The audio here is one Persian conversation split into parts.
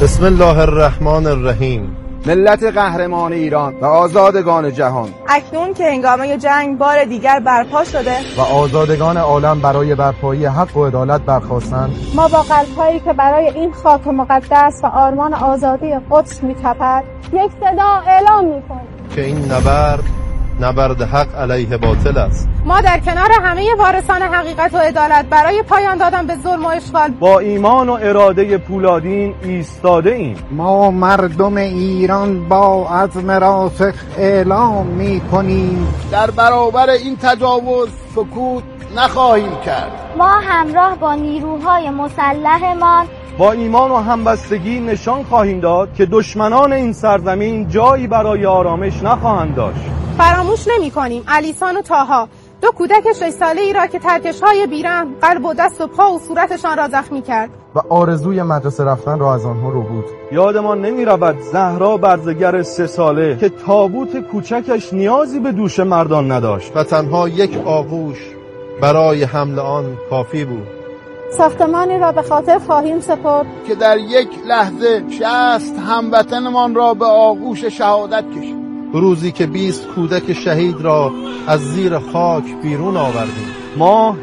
بسم الله الرحمن الرحیم. ملت قهرمان ایران و آزادگان جهان، اکنون که هنگامه جنگ بار دیگر برپا شده و آزادگان عالم برای برپایی حق و عدالت برخاستند، ما با قلب‌هایی که برای این خاک مقدس و آرمان آزادی قدس می‌تپد یک صدا اعلام می‌کنیم که این نبرد حق علیه باطل است. ما در کنار همه وارثان حقیقت و عدالت برای پایان دادن به ظلم و اشغال با ایمان و اراده پولادین ایستاده ایم. ما مردم ایران با عزم راسخ اعلام می‌کنیم در برابر این تجاوز سکوت نخواهیم کرد. ما همراه با نیروهای مسلحمان با ایمان و همبستگی نشان خواهیم داد که دشمنان این سرزمین جایی برای آرامش نخواهند داشت. فراموش نمی‌کنیم علیسان و طاها، دو کودک 6 ساله‌ای را که ترکش‌های بیرحم قلب و دست و پا و صورتشان را زخمی کرد و آرزوی مدرسه رفتن را از آنها رو بود. یادمان نمی‌رود زهرا برزگر 3 ساله که تابوت کوچکش نیازی به دوش مردان نداشت و تنها یک آغوش برای حمل آن کافی بود. ساختمانی را به خاطر خواهیم سپرد که در یک لحظه 60 هموطنمان را به آغوش شهادت کشید. روزی که 20 کودک شهید را از زیر خاک بیرون آوردیم. ما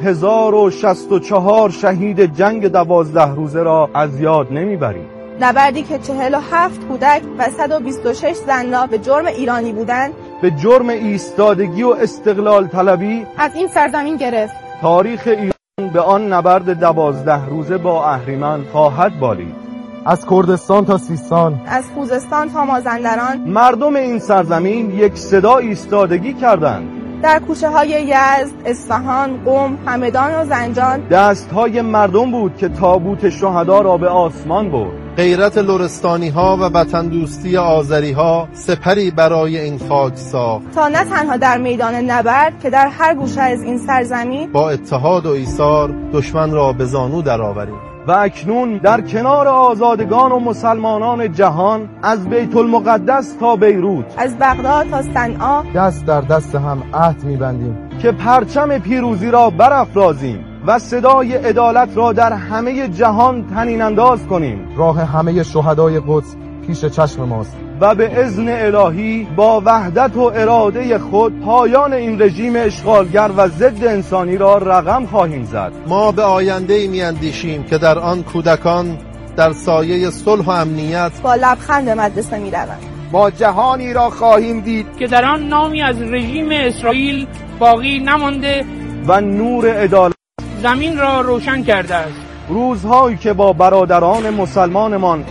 1064 شهید جنگ 12 روزه را از یاد نمیبریم. نبردی که 47 کودک و 126 زن را به جرم ایرانی بودند به جرم ایستادگی و استقلال طلبی از این سرزمین گرفت. تاریخ ایران به آن نبرد 12 روزه با اهریمن خواهد بالید. از کردستان تا سیستان، از خوزستان تا مازندران، مردم این سرزمین یک صدا ایستادگی کردند. در کوچه های یزد، اصفهان، قم، همدان و زنجان دستهای مردم بود که تابوت شهدا را به آسمان برد. غیرت لرستانی ها و وطن دوستی آذری ها سپری برای این خاک ساخت تا نه تنها در میدان نبرد که در هر گوشه از این سرزمین با اتحاد و ایثار دشمن را به زانو درآوریم. و اکنون در کنار آزادگان و مسلمانان جهان، از بیت المقدس تا بیروت، از بغداد تا صنعا، دست در دست هم عهد می‌بندیم که پرچم پیروزی را برافرازیم و صدای عدالت را در همه جهان طنین انداز کنیم. راه همه شهدای قدس پیش چشم ماست و به اذن الهی با وحدت و اراده خود پایان این رژیم اشغالگر و ضد انسانی را رقم خواهیم زد. ما به آینده‌ای می‌اندیشیم که در آن کودکان در سایه صلح و امنیت با لبخند به مدرسه می‌روند. ما جهانی را خواهیم دید که در آن نامی از رژیم اسرائیل باقی نمانده و نور عدالت زمین را روشن کرده است. روزهایی که با برادران مسلمانمان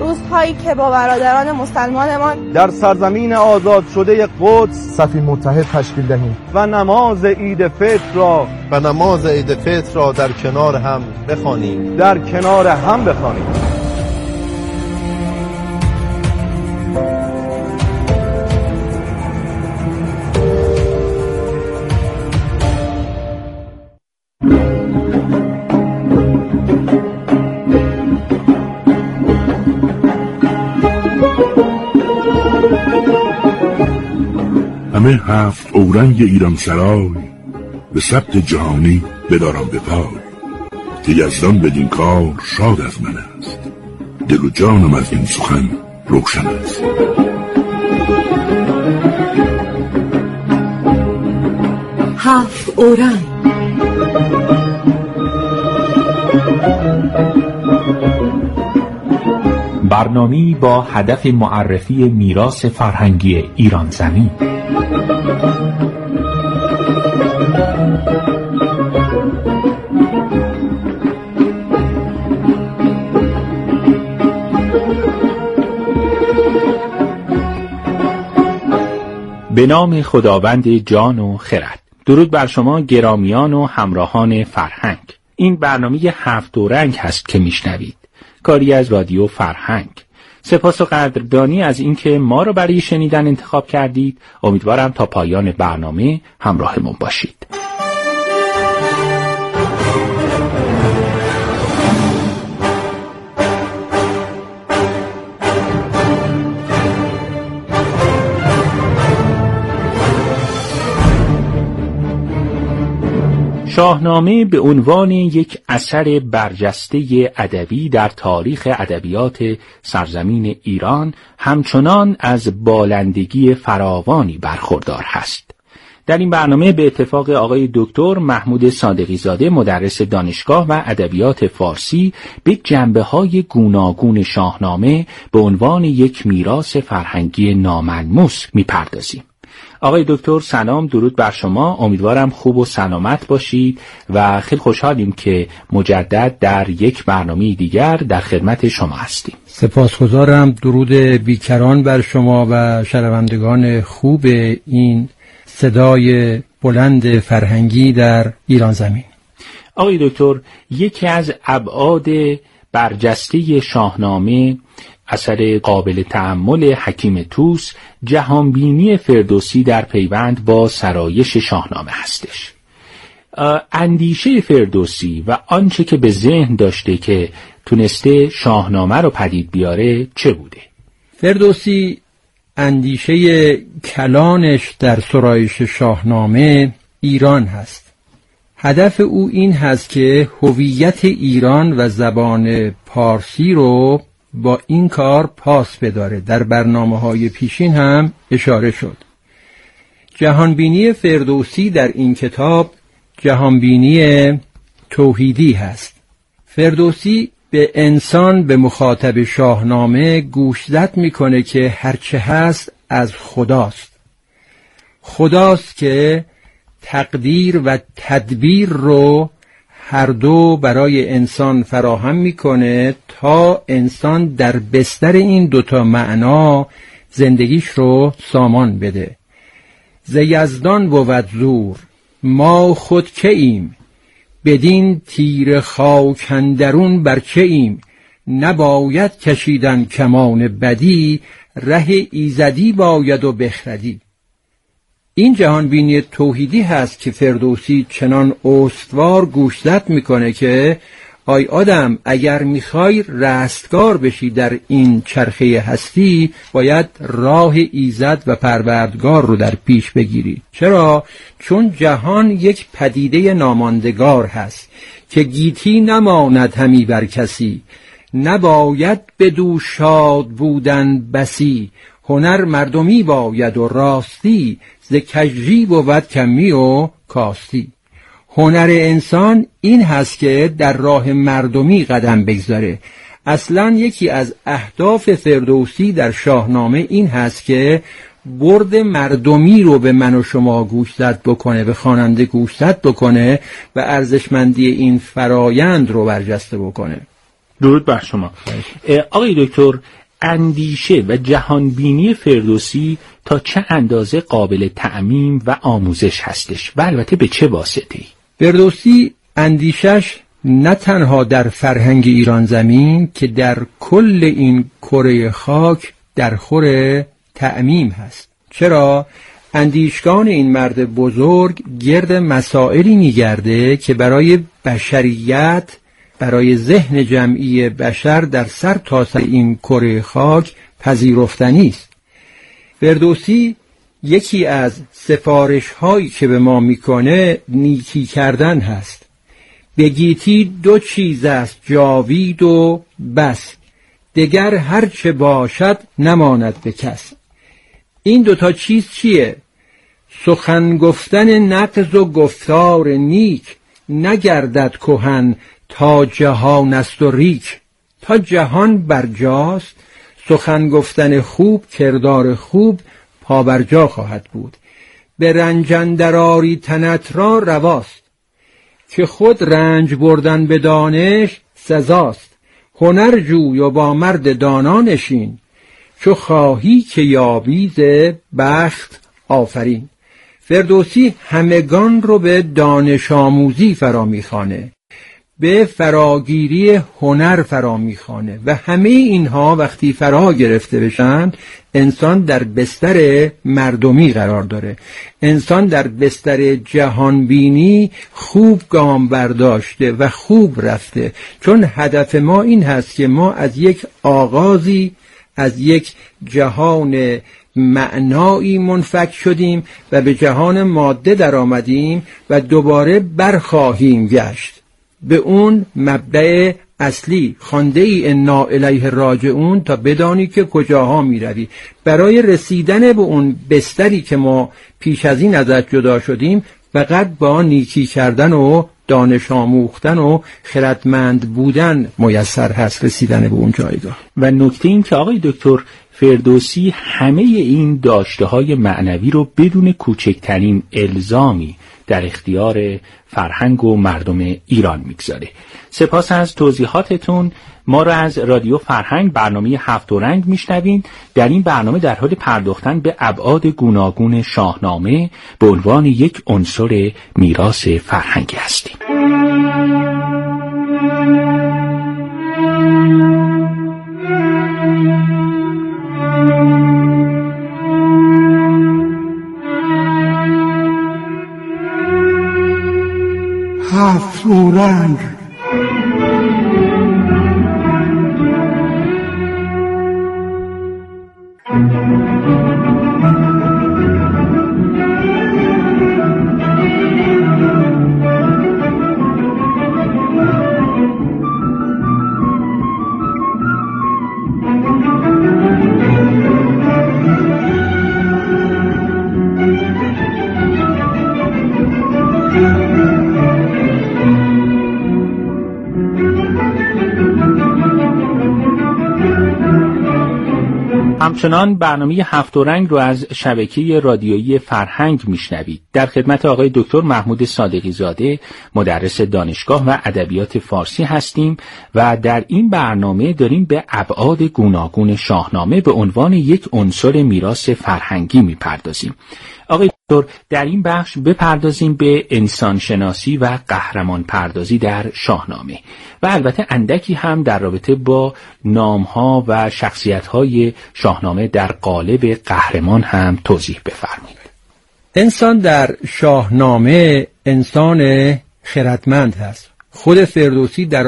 در سرزمین آزاد شده قدس صفی متحد تشکیل دهیم و نماز عید فطر را در کنار هم بخوانیم. همه 7 اورنگ ایران سرای به ثبت جهانی بدارم به پای، که یزدان بدین کار شاد از من است، دل و جانم از این سخن روشن است. هفت اورنگ. برنامه‌ای با هدف معرفی میراث فرهنگی ایران زمین. به نام خداوند جان و خرد. درود بر شما گرامیان و همراهان فرهنگ. این برنامه 7 اورنگ هست که میشنوید، کاری از رادیو فرهنگ. سپاس و قدردانی از اینکه ما رو برای شنیدن انتخاب کردید. امیدوارم تا پایان برنامه همراهمون باشید. شاهنامه به عنوان یک اثر برجسته ادبی در تاریخ ادبیات سرزمین ایران همچنان از بالندگی فراوانی برخوردار هست. در این برنامه به اتفاق آقای دکتر محمود صادقی زاده مدرس دانشگاه و ادبیات فارسی به جنبه‌های گوناگون شاهنامه به عنوان یک میراث فرهنگی ناملموس می‌پردازیم. آقای دکتر سلام، درود بر شما. امیدوارم خوب و سلامت باشید و خیلی خوشحالیم که مجدد در یک برنامه دیگر در خدمت شما هستیم. سپاسگزارم. درود بیکران بر شما و شنوندگان خوب این صدای بلند فرهنگی در ایران زمین. آقای دکتر، یکی از ابعاد برجسته شاهنامه، اثر قابل تأمل حکیم طوس، جهانبینی فردوسی در پیوند با سرایش شاهنامه هستش. اندیشه فردوسی و آنچه که به ذهن داشته که تونسته شاهنامه رو پدید بیاره چه بوده؟ فردوسی اندیشه کلانش در سرایش شاهنامه ایران هست. هدف او این هست که هویت ایران و زبان پارسی رو با این کار پاس بداره. در برنامه‌های پیشین هم اشاره شد. جهانبینی فردوسی در این کتاب جهانبینی توحیدی هست. فردوسی به انسان، به مخاطب شاهنامه گوشزد میکنه که هرچه هست از خداست. خداست که تقدیر و تدبیر رو هر دو برای انسان فراهم میکنه تا انسان در بستر این دوتا معنا زندگیش رو سامان بده. ز یزدان بود زور ما خود که ایم، بدین تیر خاک اندرون بر چه ایم، نباید کشیدن کمان بدی، ره ایزدی باید و بخردی. این جهانبینی توحیدی هست که فردوسی چنان استوار گوشزد میکنه که آی آدم، اگر میخوای رستگار بشی در این چرخه هستی باید راه ایزد و پروردگار رو در پیش بگیری. چرا؟ چون جهان یک پدیده ناماندگار هست که گیتی نماند همی بر کسی، نباید بدو شاد بودن بسی، هنر مردمی باید و راستی، ز کژی بود کمی و کاستی. هنر انسان این هست که در راه مردمی قدم بگذاره. اصلا یکی از اهداف فردوسی در شاهنامه این هست که برد مردمی رو به من و شما گوشزد بکنه، به خواننده گوشزد بکنه و ارزشمندی این فرایند رو برجسته بکنه. درود بر شما. آقای دکتر، اندیشه و جهانبینی فردوسی تا چه اندازه قابل تعمیم و آموزش هستش و البته به چه واسطه‌ای؟ فردوسی اندیشش نه تنها در فرهنگ ایران زمین که در کل این کره خاک در خور تعمیم هست. چرا؟ اندیشگان این مرد بزرگ گرد مسائلی میگرده که برای بشریت، برای ذهن جمعی بشر در سر تا سر این کره خاک پذیرفتنی است. فردوسی یکی از سفارش هایی که به ما میکنه نیکی کردن هست. به گیتی دو چیز است جاوید و بس، دگر هر چه باشد نماند به کس. این دوتا چیز چیه؟ سخن گفتن نقض و گفتار نیک، نگردد کهن تا جهان است و ریک. تا جهان برجاست سخن گفتن خوب، کردار خوب پابرجا خواهد بود. به رنج اندر آری تنت را رواست، که خود رنج بردن به دانش سزاست. هنر جوی و با مرد دانا نشین، چو خواهی که یابی ز بخت آفرین. فردوسی همگان رو به دانش آموزی فرا میخوانه، به فراگیری هنر فرا میخوانه و همه اینها وقتی فرا گرفته بشن انسان در بستر مردمی قرار داره. انسان در بستر جهانبینی خوب گام برداشته و خوب رفته، چون هدف ما این هست که ما از یک آغازی، از یک جهان معنایی منفک شدیم و به جهان ماده در آمدیم و دوباره برخواهیم گشت به اون مبدأ اصلی. خانده ای انا الیه راجعون تا بدانی که کجاها می روی. برای رسیدن به اون بستری که ما پیش از این ازش جدا شدیم فقط با نیکی کردن و دانش آموختن و خردمند بودن میسر هست رسیدن به اون جایگاه. و نکته این که آقای دکتر فردوسی همه این داشته‌های معنوی رو بدون کوچکترین الزامی در اختیار فرهنگ و مردم ایران میگذاره. سپاس از توضیحاتتون. ما را از رادیو فرهنگ برنامه 7 رنگ میشنوین. در این برنامه در حال پرداختن به ابعاد گوناگون شاهنامه به عنوان یک عنصر میراث فرهنگی هستیم. هفت رنگ. همچنان برنامه 7 رنگ رو از شبکه رادیویی فرهنگ میشنوید. در خدمت آقای دکتر محمود صادقی زاده، مدرس دانشگاه و ادبیات فارسی هستیم و در این برنامه داریم به ابعاد گوناگون شاهنامه به عنوان یک عنصر میراث فرهنگی میپردازیم. آقای دکتر، در این بخش بپردازیم به انسانشناسی و قهرمان پردازی در شاهنامه و البته اندکی هم در رابطه با نامها و شخصیت‌های شاهنامه در قالب قهرمان هم توضیح بفرمایید. انسان در شاهنامه انسان خردمند هست. خود فردوسی در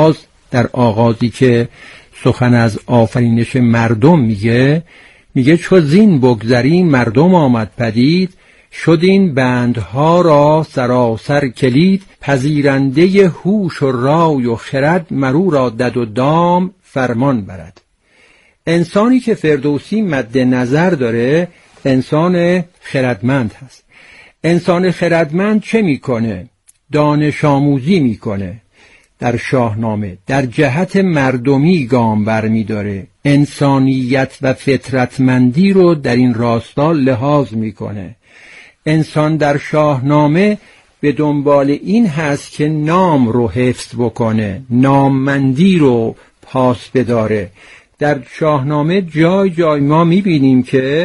آغازی که سخن از آفرینش مردم میگه چو زین بگذری مردم آمد پدید، شد این بندها را سراسر کلید، پذیرنده هوش و رای و خرد، مرو را دد و دام فرمان برد. انسانی که فردوسی مد نظر داره انسان خردمند هست. انسان خردمند چه میکنه؟ دانش آموزی میکنه. در شاهنامه در جهت مردمی گام برمی‌داره، انسانیت و فطرتمندی رو در این راستا لحاظ میکنه. انسان در شاهنامه به دنبال این هست که نام رو حفظ بکنه، ناممندی رو پاس بداره. در شاهنامه جای جای ما میبینیم که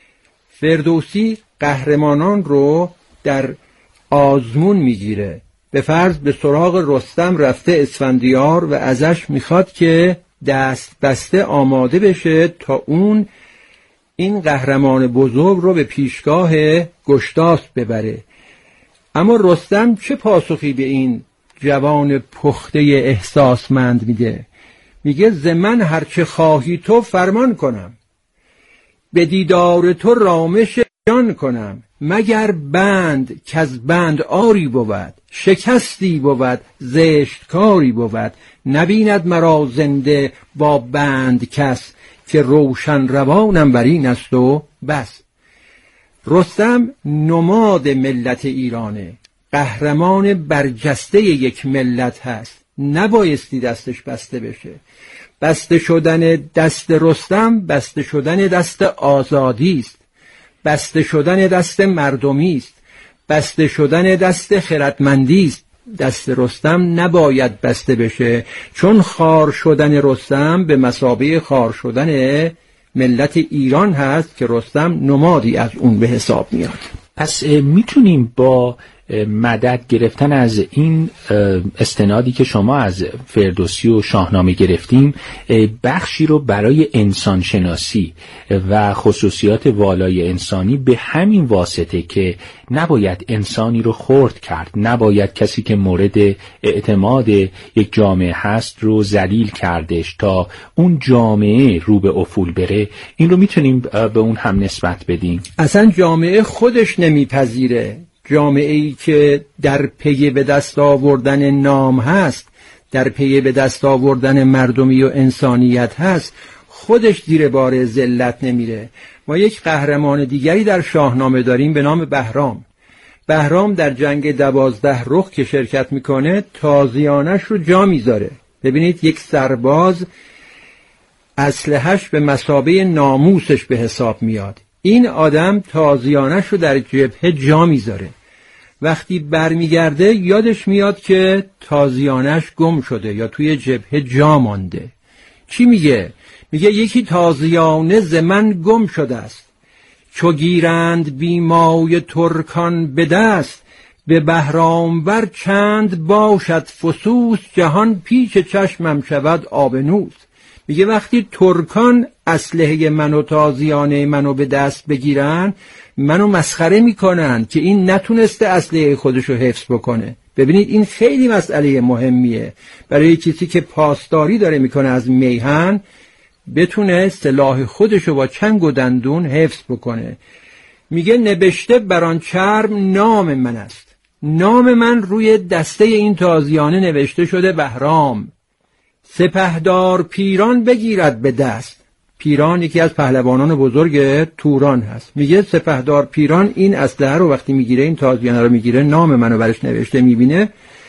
فردوسی قهرمانان رو در آزمون میگیره. به فرض به سراغ رستم رفته اسفندیار و ازش میخواد که دست بسته آماده بشه تا این قهرمان بزرگ رو به پیشگاه گشتاسپ ببره. اما رستم چه پاسخی به این جوان پخته احساسمند میده؟ میگه ز من هرچه خواهی تو فرمان کنم، به دیدار تو رامش جان کنم، مگر بند که از بند آری بود، شکستی بود زشت کاری بود، نبیند مرا زنده با بند کس، که روشن روانم بر این است و بس. رستم نماد ملت ایرانه، قهرمان برجسته یک ملت هست، نبایستی دستش بسته بشه. بسته شدن دست رستم بسته شدن دست آزادی است، بسته شدن دست مردمی است، بسته شدن دست خردمندی است. دست رستم نباید بسته بشه، چون خار شدن رستم به مثابه خار شدن ملت ایران هست که رستم نمادی از اون به حساب میاد. پس میتونیم با مدد گرفتن از این استنادی که شما از فردوسی و شاهنامه گرفتیم بخشی رو برای انسانشناسی و خصوصیات والای انسانی به همین واسطه که نباید انسانی رو خرد کرد، نباید کسی که مورد اعتماد یک جامعه هست رو ذلیل کردش تا اون جامعه رو به افول بره، این رو میتونیم به اون هم نسبت بدیم؟ اصلا جامعه خودش نمیپذیره. جامعه‌ای که در پی به دست آوردن نام هست، در پی به دست آوردن مردمی و انسانیت هست، خودش زیر بار ذلت نمیره. ما یک قهرمان دیگری در شاهنامه داریم به نام بهرام. بهرام در جنگ 12 رخ که شرکت میکنه تازیانش رو جا میذاره. ببینید یک سرباز اسلحه‌اش به مثابه ناموسش به حساب میاد. این آدم تازیانش رو در جبهه جا میذاره. وقتی برمیگرده یادش میاد که تازیانش گم شده یا توی جبهه جا مانده. چی میگه؟ میگه یکی تازیانه ز من گم شده است، چو گیرند بیمای ترکان به دست، به بهرام ور چند باشد فسوس، جهان پیش چشمم شود آبنوس. میگه وقتی ترکان اسلحه منو تازیانه منو به دست بگیرن منو مسخره میکنن که این نتونسته اسلحه خودشو حفظ بکنه. ببینید این خیلی مسئله مهمیه برای کسی که پاسداری داره میکنه از میهن، بتونه سلاح خودشو با چنگ و دندون حفظ بکنه. میگه نبشته بر آن چرم نام من است، نام من روی دسته این تازیانه نوشته شده بهرام. سپهدار پیران بگیرد به دست. پیران یکی از پهلوانان بزرگ توران هست. میگه سپهدار پیران این اسلحه رو وقتی میگیره، این تازیانه رو میگیره، نام منو برش نوشته، میبینه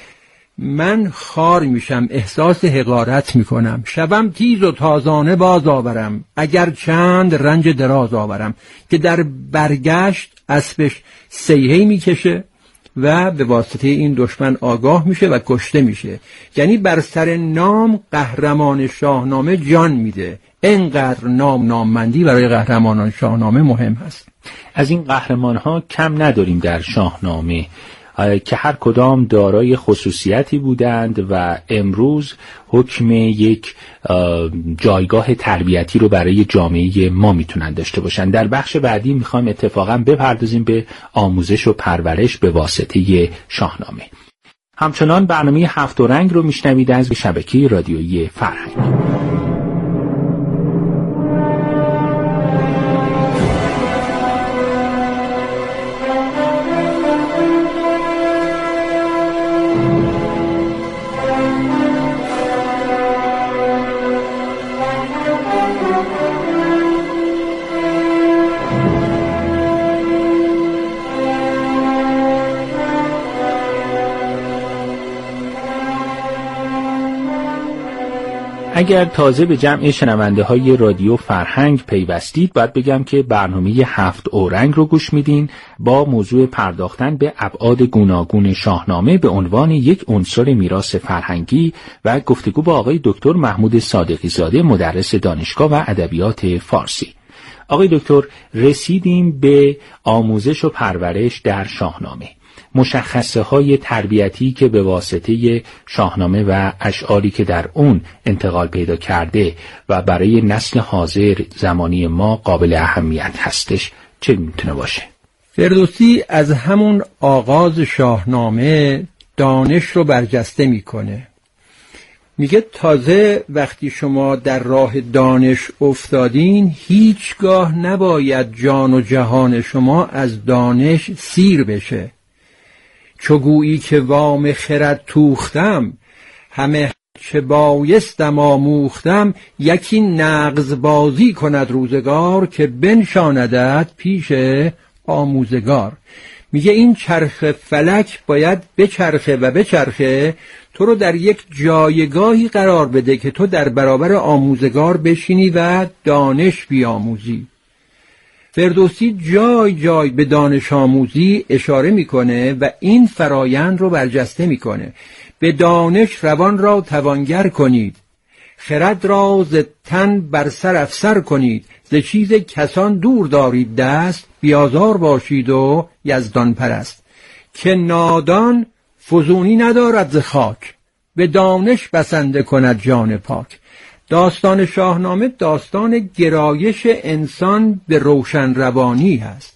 من خار میشم، احساس حقارت میکنم، شبم تیز و تازانه باز آورم، اگر چند رنج دراز آورم. که در برگشت اسبش سیهی میکشه و به واسطه این دشمن آگاه میشه و کشته میشه. یعنی بر سر نام قهرمان شاهنامه جان میده. اینقدر ناممندی برای قهرمانان شاهنامه مهم هست. از این قهرمان ها کم نداریم در شاهنامه که هر کدام دارای خصوصیتی بودند و امروز حکم یک جایگاه تربیتی رو برای جامعه ما میتونن داشته باشن. در بخش بعدی میخوایم اتفاقا بپردازیم به آموزش و پرورش به واسطه شاهنامه. همچنان برنامه هفت و رنگ رو میشنوید از شبکه رادیویی فرهنگ. اگر تازه به جمع شنونده های رادیو فرهنگ پیوستید، باید بگم که برنامه هفت اورنگ رو گوش میدین با موضوع پرداختن به ابعاد گوناگون شاهنامه به عنوان یک عنصر میراث فرهنگی و گفتگو با آقای دکتر محمود صادقی زاده، مدرس دانشگاه و ادبیات فارسی. آقای دکتر، رسیدیم به آموزش و پرورش در شاهنامه. مشخصه های تربیتی که به واسطه شاهنامه و اشعاری که در اون انتقال پیدا کرده و برای نسل حاضر زمانی ما قابل اهمیت هستش چه میتونه باشه؟ فردوسی از همون آغاز شاهنامه دانش رو برجسته میکنه. میگه تازه وقتی شما در راه دانش افتادین هیچگاه نباید جان و جهان شما از دانش سیر بشه. چو گویی که وام خرد توختم، همه چه بایستم آموختم، یکی نغز بازی کند روزگار، که بنشاندت پیش آموزگار. میگه این چرخ فلک باید بچرخه و بچرخه، تو رو در یک جایگاهی قرار بده که تو در برابر آموزگار بشینی و دانش بیاموزی. فردوسی جای جای به دانش آموزی اشاره میکنه و این فرایند رو برجسته میکنه. به دانش روان را توانگر کنید، خرد را ز تن بر سر افسر کنید، ز چیز کسان دور دارید دست، بیازار باشید و یزدان پرست. که نادان فزونی ندارد ز خاک، به دانش بسنده کند جان پاک. داستان شاهنامه داستان گرایش انسان به روشن روانی هست.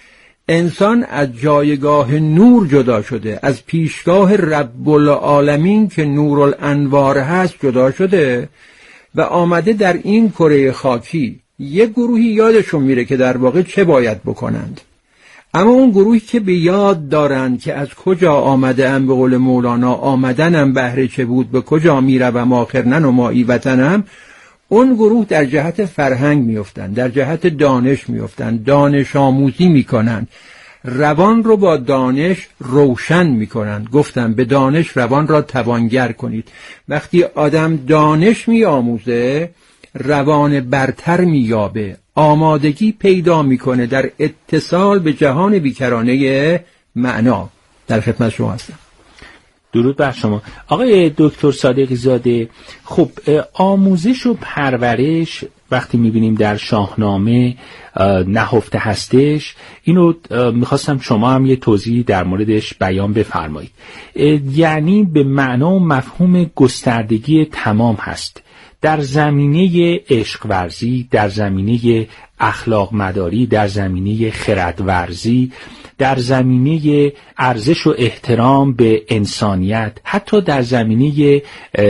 انسان از جایگاه نور جدا شده، از پیشگاه رب العالمین که نورالانوار هست جدا شده و آمده در این کره خاکی. یک گروهی یادشون میره که در واقع چه باید بکنند، اما اون گروهی که به یاد دارند که از کجا آمده ام، به قول مولانا آمدنم بهر چه بود، به کجا میروم آخر ننمایی وطنم، اون گروه در جهت فرهنگ میفتن، در جهت دانش میفتن، دانش آموزی میکنن، روان رو با دانش روشن میکنن. گفتم به دانش روان را توانگر کنید. وقتی آدم دانش میآموزه روان برتر مییابه، آمادگی پیدا میکنه در اتصال به جهان بیکرانه معنا. در خدمت شما هستم. درود بر شما آقای دکتر صادقی زاده. خب آموزش و پرورش وقتی میبینیم در شاهنامه نهفته هستش، اینو میخواستم شما هم یه توضیح در موردش بیان بفرمایید. یعنی به معنا و مفهوم گستردگی تمام هست در زمینه عشق ورزی، در زمینه اخلاق مداری، در زمینه خرد ورزی، در زمینه ارزش و احترام به انسانیت، حتی در زمینه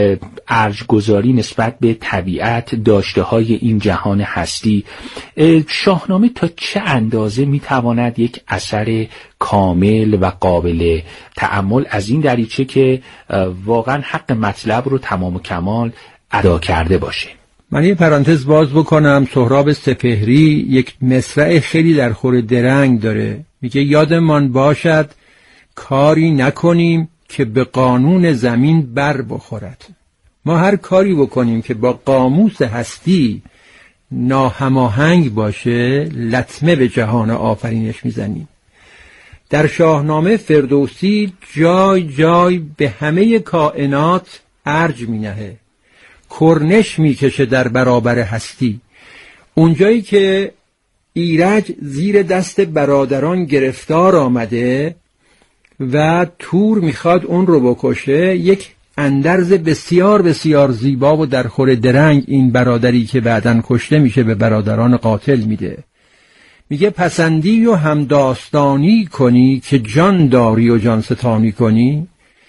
ارجگذاری نسبت به طبیعت، داشته های این جهان هستی. شاهنامه تا چه اندازه میتواند یک اثر کامل و قابل تأمل از این دریچه که واقعا حق مطلب رو تمام و کمال ادا کرده باشه؟ من یه پرانتز باز بکنم. سهراب سپهری یک مصرع خیلی در خور درنگ داره، میگه یادمان باشد کاری نکنیم که به قانون زمین بر بخورد. ما هر کاری بکنیم که با قاموس هستی ناهماهنگ باشه لطمه به جهان آفرینش میزنیم. در شاهنامه فردوسی جای جای به همه کائنات ارج مینهه، کرنش میکشه در برابر هستی. اونجایی که ایرج زیر دست برادران گرفتار آمده و تور میخواد اون رو بکشه، یک اندرز بسیار بسیار زیبا و در خور درنگ این برادری که بعداً کشته میشه به برادران قاتل میده. میگه پسندی و همداستانی کنی که جان داری و جان ستانی کنی،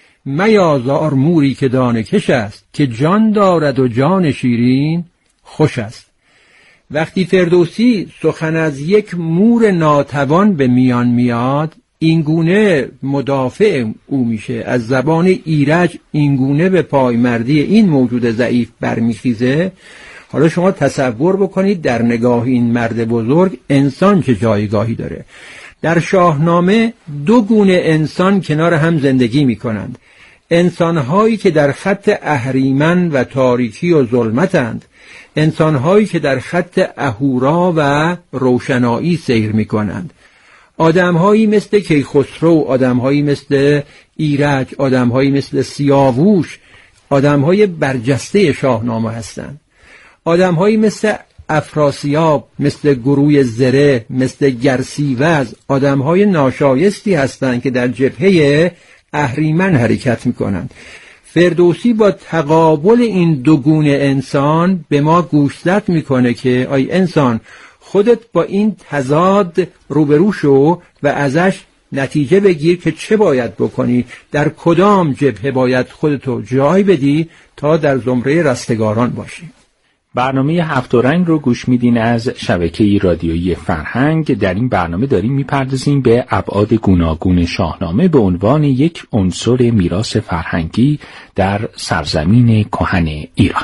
میازار موری که دانه کش است که جان دارد و جان شیرین خوش است. وقتی فردوسی سخن از یک مور ناتوان به میان میاد، اینگونه مدافع او میشه، از زبان ایرج اینگونه به پایمردی این موجود ضعیف برمیخیزه. حالا شما تصور بکنید در نگاه این مرد بزرگ انسان چه جایگاهی داره. در شاهنامه دو گونه انسان کنار هم زندگی میکنند. انسانهایی که در خط اهریمن و تاریکی و ظلمتند، انسانهایی که در خط اهورا و روشنایی سیر میکنند. آدمهایی مثل کیخسرو، آدمهایی مثل ایرج، آدمهایی مثل سیاووش، آدمهای برجسته شاهنامه هستند. آدمهایی مثل افراسیاب، مثل گروی زره، مثل گرسیوز، آدمهای ناشایستی هستند که در جبهه اهریمن حرکت میکنند. فردوسی با تقابل این دو گونه انسان به ما گوشزد میکنه که ای انسان، خودت با این تضاد روبرو شو و ازش نتیجه بگیر که چه باید بکنی، در کدام جبهه باید خودتو جای بدی تا در زمره رستگاران باشی. برنامه هفت رنگ رو گوش میدین از شبکه رادیویی فرهنگ. در این برنامه داریم میپردازیم به ابعاد گوناگون شاهنامه به عنوان یک عنصر میراث فرهنگی در سرزمین کهن ایران.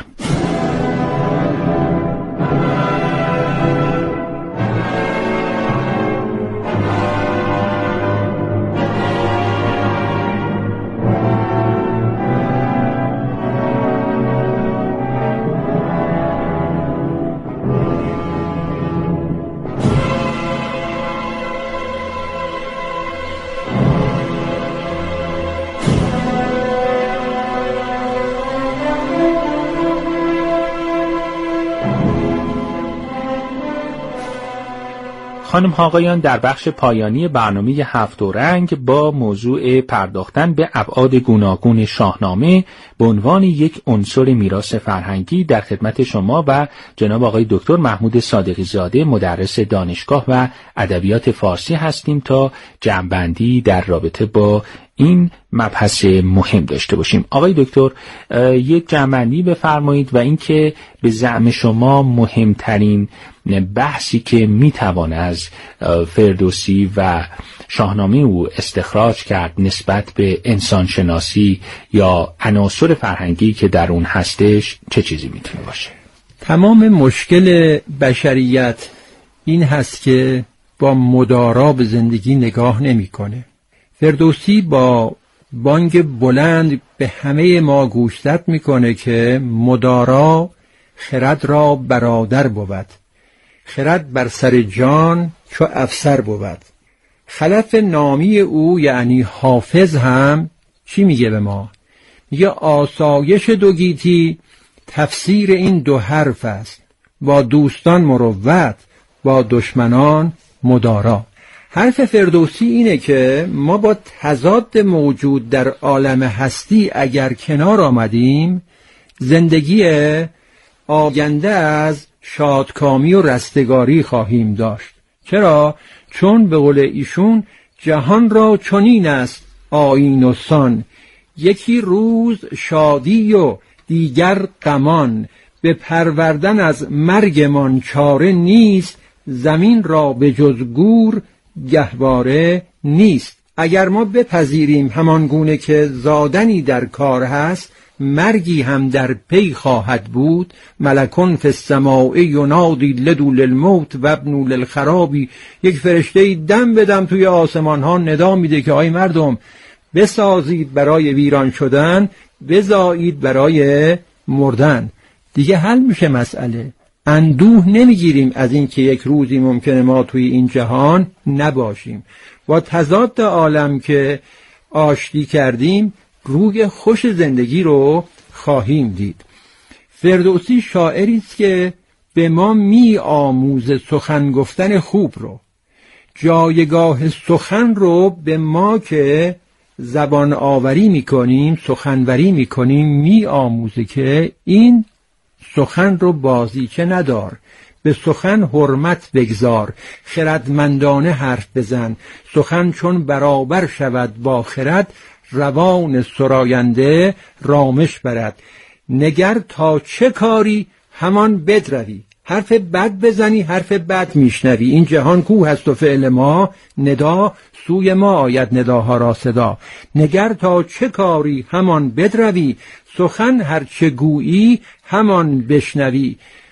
خانم ها آقایان، در بخش پایانی برنامه هفت رنگ با موضوع پرداختن به ابعاد گوناگون شاهنامه به عنوان یک عنصر میراث فرهنگی در خدمت شما و جناب آقای دکتر محمود صادقی زاده مدرس دانشگاه و ادبیات فارسی هستیم تا جمع‌بندی در رابطه با این مبحث مهم داشته باشیم. آقای دکتر یک جمع‌بندی بفرمایید و اینکه به زعم شما مهمترین بحثی که میتوان از فردوسی و شاهنامه او استخراج کرد نسبت به انسانشناسی یا عناصر فرهنگی که در اون هستش چه چیزی میتونه باشه؟ تمام مشکل بشریت این هست که با مدارا به زندگی نگاه نمیکنه. فردوسی با بانگ بلند به همه ما گوشزد میکنه که مدارا خرد را برادر بود، خرد بر سر جان چو افسر بود. خلف نامی او یعنی حافظ هم چی میگه به ما؟ میگه آسایش دو گیتی تفسیر این دو حرف است، با دوستان مروت با دشمنان مدارا. حرف فردوسی اینه که ما با تضاد موجود در عالم هستی اگر کنار آمدیم، زندگی آینده از شادکامی و رستگاری خواهیم داشت. چرا؟ چون به قول ایشون جهان را چنین است آیین و سان، یکی روز شادی و دیگر غمان، به پروردن از مرگمان چاره نیست، زمین را به جز گور گهواره نیست. اگر ما بپذیریم همان گونه که زادنی در کار هست مرگی هم در پی خواهد بود، ملکون فی السماء ینادی لدوا للموت و ابنوا للخراب، یک فرشته دم به دم توی آسمان ها ندا میده که آی مردم بسازید برای ویران شدن، بزایید برای مردن. دیگه حل میشه مسئله. اندوه نمیگیریم از این که یک روزی ممکنه ما توی این جهان نباشیم. با تضاد عالم که آشتی کردیم روی خوش زندگی رو خواهیم دید. فردوسی شاعری است که به ما می آموزه سخن گفتن خوب رو، جایگاه سخن رو به ما که زبان آوری میکنیم، سخنوری میکنیم می آموزه که این سخن رو بازیچه ندار، به سخن حرمت بگذار، خردمندانه حرف بزن، سخن چون برابر شود با خرد، روان سراینده رامش برد. نگر تا چه کاری همان بدروی، حرف بد بزنی حرف بد میشنوی. این جهان کوه هست و فعل ما ندا، سوی ما آید نداها را صدا. نگر تا چه کاری همان بدروی، سخن هرچه گویی همان بشنوی.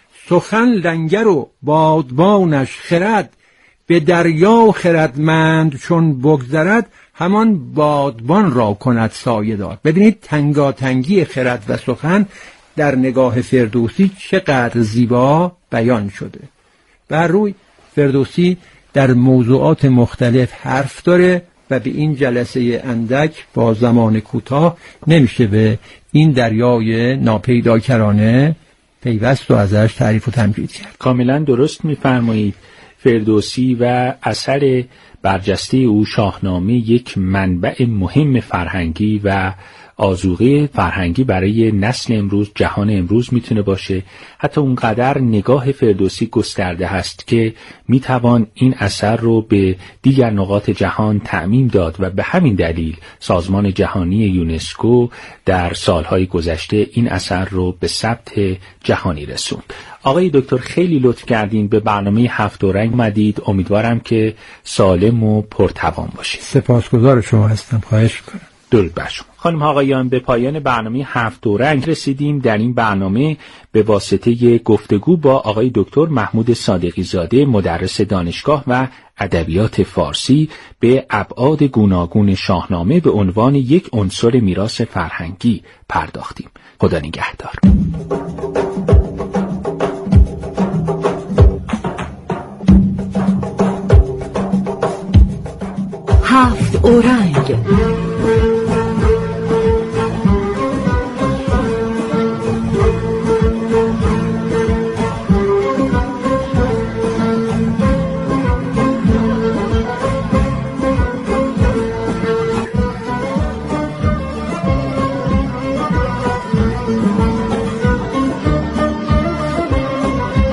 سخن لنگر و بادبانش خرد، به دریا خردمند چون بگذرد، همان بادبان را کند سایه دار. ببینید تنگاتنگی خرد و سخن در نگاه فردوسی چقدر زیبا بیان شده. بر روی فردوسی در موضوعات مختلف حرف داره و به این جلسه اندک با زمان کوتاه نمیشه به این دریای ناپیداکرانه پیوست و ازش تعریف و تمجید کرد. کاملا درست میفرمایید. فردوسی و اثر برجسته او شاهنامه یک منبع مهم فرهنگی و آذوقه فرهنگی برای نسل امروز، جهان امروز میتونه باشه. حتی اونقدر نگاه فردوسی گسترده هست که میتوان این اثر رو به دیگر نقاط جهان تعمیم داد و به همین دلیل سازمان جهانی یونسکو در سالهای گذشته این اثر رو به ثبت جهانی رسوند. آقای دکتر خیلی لطف کردین، به برنامه هفت رنگ اومدید. امیدوارم که سالم و پرتوان باشید. سپاسگزار شما هستم. خواهش میکنم. درود بر شما. خانم ها آقایان، به پایان برنامه هفت رنگ رسیدیم. در این برنامه به واسطه گفتگو با آقای دکتر محمود صادقی زاده مدرس دانشگاه و ادبیات فارسی به ابعاد گوناگون شاهنامه به عنوان یک عنصر میراث فرهنگی پرداختیم. خدا نگهدار. هفت رنگ